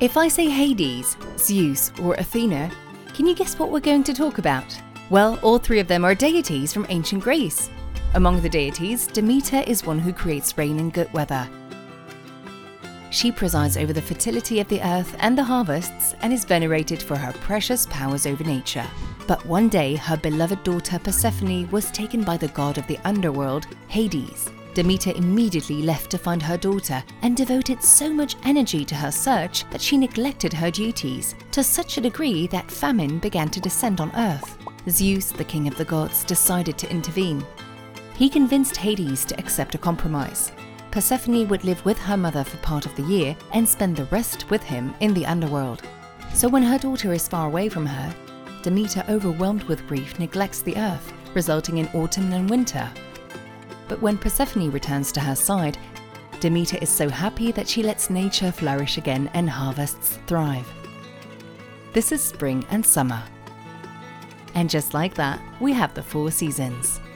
If I say Hades, Zeus, or Athena, can you guess what we're going to talk about? Well, all three of them are deities from ancient Greece. Among the deities, Demeter is one who creates rain and good weather. She presides over the fertility of the earth and the harvests and is venerated for her precious powers over nature. But one day, her beloved daughter Persephone was taken by the god of the underworld, Hades. Demeter immediately left to find her daughter and devoted so much energy to her search that she neglected her duties, to such a degree that famine began to descend on Earth. Zeus, the king of the gods, decided to intervene. He convinced Hades to accept a compromise. Persephone would live with her mother for part of the year and spend the rest with him in the underworld. So when her daughter is far away from her, Demeter, overwhelmed with grief, neglects the earth, resulting in autumn and winter. But when Persephone returns to her side, Demeter is so happy that she lets nature flourish again and harvests thrive. This is spring and summer. And just like that, we have the 4 seasons.